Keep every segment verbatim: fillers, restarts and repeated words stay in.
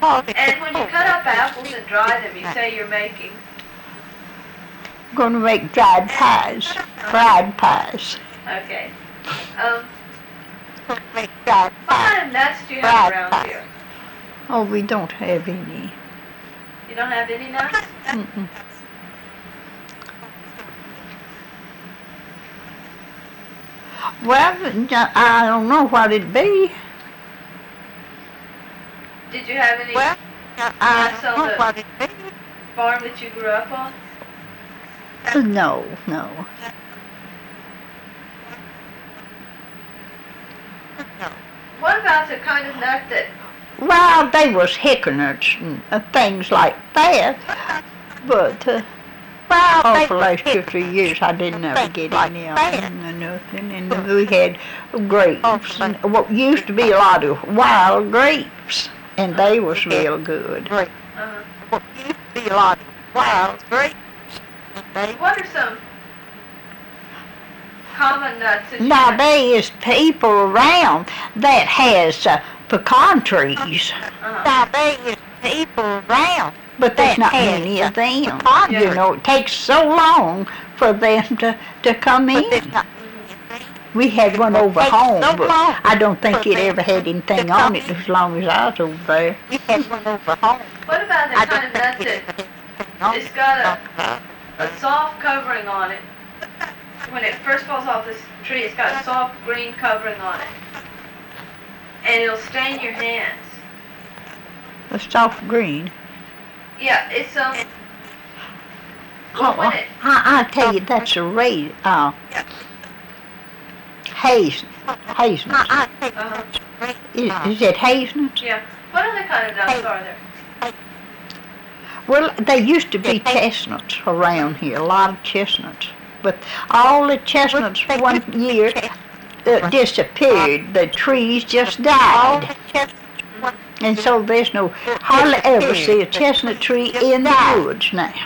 And when you cut up apples and dry them, you say you're making? Going to make dried pies, fried pies. Okay. Um, Make dried what pies. kind of nuts do you have around here? Oh, we don't have any. You don't have any nuts? Mm-mm. Well, I don't know what it'd be. Did you have any Well, nuts on the what it'd be. farm that you grew up on? No, no. What about the kind of nut that, Well, they was hickory and uh, things like that, but uh, well, oh, for the last two or three years I didn't ever get any of them or nothing, and we had grapes, and what used to be a lot of wild grapes, and they was real good. uh, What used to be a lot of wild grapes, and they what are some common nuts that you Now have? there is people around that has uh, pecan trees. Uh-huh. Now there is people around, but there's not many of them. You know, it takes so long for them to, to come in. We had one over home, but I don't think it ever had anything on it as long as I was over there. We had one over home. What about the kind of nut that it's got a, a soft covering on it? When it first falls off this tree, it's got a soft green covering on it. And it'll stain your hands. A soft green. Yeah, it's um. Oh, when it, I, I tell you, that's a ray. Uh, haze, hazelnuts. uh-huh. Is, is it hazelnuts? Yeah. What other kind of nuts are there? Well, there used to be chestnuts around here, a lot of chestnuts. But all the chestnuts one year uh, disappeared. The trees just died. And so there's no, hardly ever see a chestnut tree in the woods now.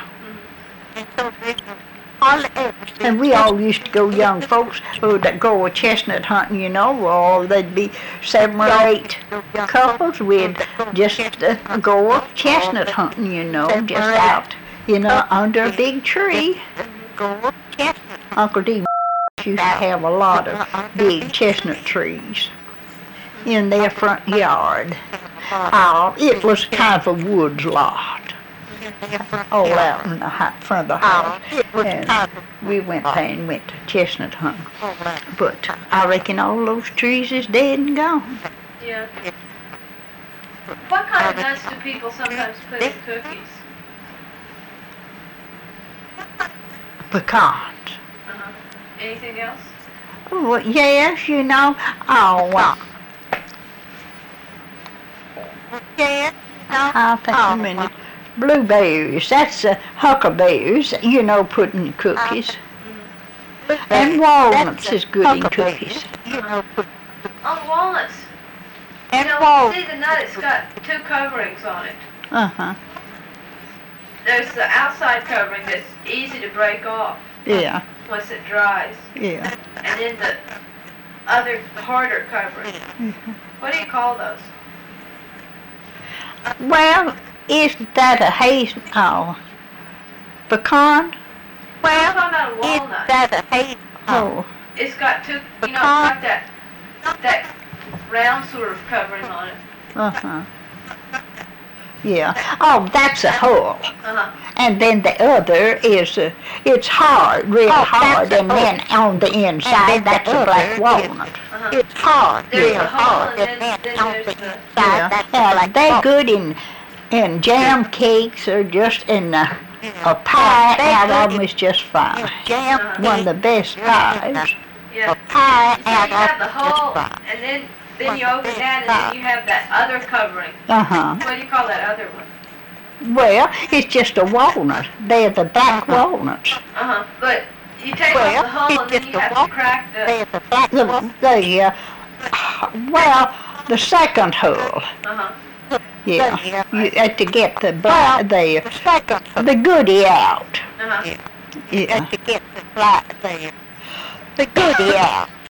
And we all used to go, young folks, who'd go chestnut hunting, you know, or there'd be seven or eight couples. We'd just uh, go chestnut hunting, you know, just out, you know, under a big tree. Uncle D used to have a lot of big chestnut trees in their front yard. Uh, it was kind of a woods lot, all out in the hi- front of the house. And we went there and went to chestnut hunting. But I reckon all those trees is dead and gone. Yeah. What kind of nuts do people sometimes put in cookies? Pecans. Uh-huh. Anything else? Oh, yes, you know. Oh, well. I'll think a minute. Blueberries, that's uh, huckleberries, you know, put in cookies. Mm-hmm. And walnuts is good in cookies. Oh, walnuts. You And know, walnuts. see the nut, it's got two coverings on it. Uh-huh, There's the outside covering that's easy to break off yeah, once it dries. yeah. And then the other harder covering. What do you call those? Well, isn't that a hazel, oh, pecan? I'm talking about a walnut. that a hazel? Oh, It's got two, you know, it's got that, that round sort of covering on it. uh-huh. Yeah, oh, that's a hull. Uh-huh. And then the other is, uh, it's hard, real hard, and then on the inside, that's a black walnut. Uh-huh. It's hard, There's real the hull hard, and then, then there's the, yeah, yeah, they're good in, in jam cakes or just in uh, a pie out of them is just fine. Uh-huh. One of the best pies. yeah. Pie So you have the hull, and then, then you open that, and then you have that other covering. Uh-huh. What do you call that other one? Well, it's just a walnut. They're the black walnuts. Uh-huh. But you take off the hull, and then you have to crack the, The, the, uh, well, the second hull. uh-huh. Yeah, you had to get the bla- the the goodie out. Uh-huh. Yeah. To get the black the the goodie out.